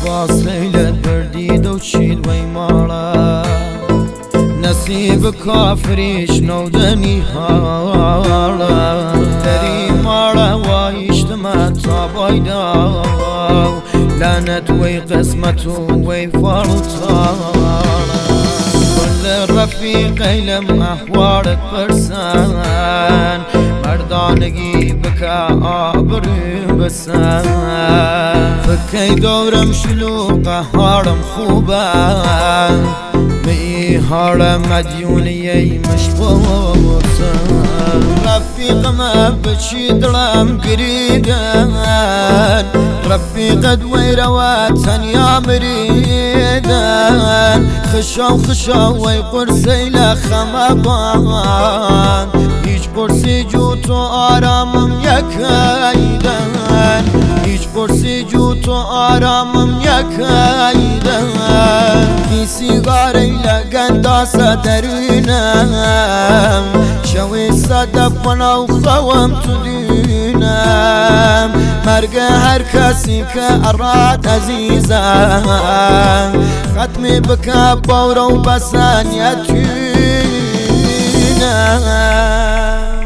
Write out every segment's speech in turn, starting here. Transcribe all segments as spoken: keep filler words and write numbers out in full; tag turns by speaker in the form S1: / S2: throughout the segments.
S1: باس ليلة بردي دوشيد ويمارا نسيب كافريش نودني هارا دري مارا وايشتما تابايدا لعنت وي قسمته وي فرطارا كل الرفيق لم أحوارك فرسان مردانگی بکا آبری بسان فکی دورم شلوقه هارم خوبه می هارم مدیونیی مشبورسن رفیقم بچی دلم گریدن رفیقت ویروا تنیا مریدن خشاو خشاو وی قرسی لخمبان هیچ قرسی جو تو آرامم یکایدن هیچ قرسی جو تو آرامم یکایدن کی سیگاری لگنداس درونم شوی صدف ونو خوام تو دینم مرگ هر کسی که اراد عزیزم ختمی بکا بورو بسن یتونم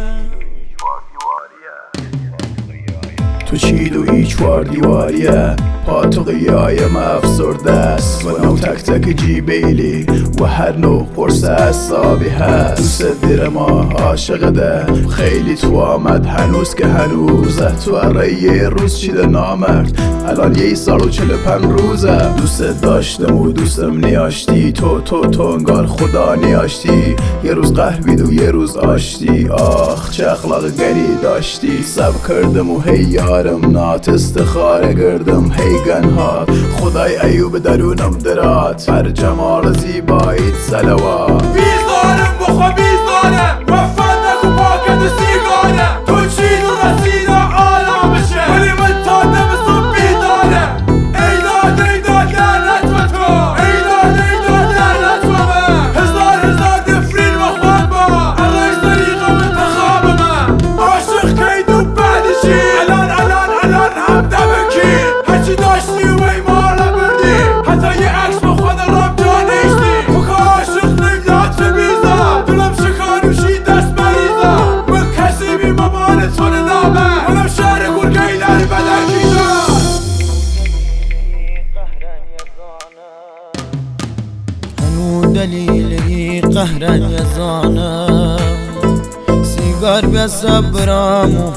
S2: تو چید و هیچ وار دیواریه پا تو قیایم افسرده است و نو تک تک جیبیلی و هر نوع قرص اصابی هست دوست دیر ما عاشقده خیلی تو آمد هنوز که هنوزه تو اره یه روز چیده نامرد الان یه سال و چل پن روزه دوست داشتم و دوستم نیاشتی تو تو تو انگار خدا نیاشتی یه روز قهوید و یه روز آشتی آخ چه اخلاق گری داشتی سب کردم و هی یارم نات استخاره گردم هی گنها خدای ایوب درونم درات بر جمال زیباییت سلوات
S3: بیزارم بخوا بیزارم وفت نکو پاکت سیگاره تو چین و رسید آرام بشه ولی من تا دم صبح بیدارم ایداد ایداد لعنت به تو ایداد ایداد لعنت به من هزار هزار نفرین بخوان با الرئیس طریقم انتخاب من عاشق کید و بعدی چی الان الان الان هم دم کی هرچی داشتی و ایمالا بردی حتی یه عکس با خود رام جانشتی تو که عاشق نمیداد چه بیزا دلم شکانوشی دست مریضا من کسی بی مامان تو نامه منم شهر گرگهی لری بدرکیزا
S1: هنو دلیلی قهرن یزانم سیگار به صبرم و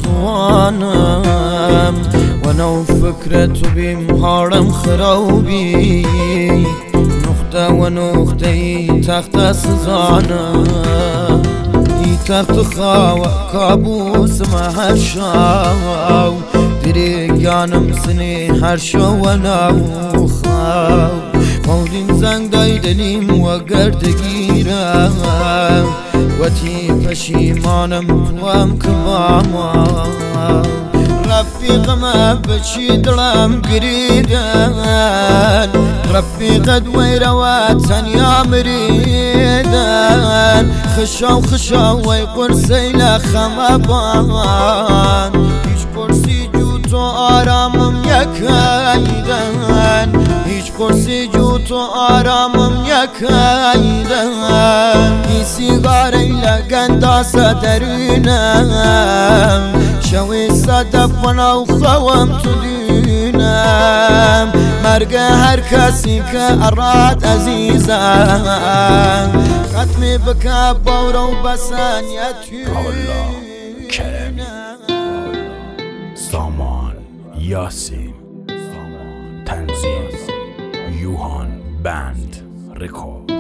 S1: حوزوانم و نو فکرتو بیم هارم خرابی نقطه و نقطه ای تخت سزانم ای تخت خواهد کابوس ما هر شاو دریگانم سنی هر شو و نو خواو مولین زنگ دای دلیم و گردگیرم و تی پشیمانم توام کباما رفیقم بچی دلم گریدن رفیقت ویروا تنیا مریدن خشاو خشاو وی قرسی لخمبان هیچ قرسی جو تو آرامم یکایدن هیچ قرسی جو تو آرامم یکایدن ای سیگاری لگنداس درونم شوی صدف ونو خوام تو دینم مرگ هر کسی که اراد عزیزم ختمی بکا بورو بسن یتونم
S2: سامان یاسین تنظیم یوهان بند رکورد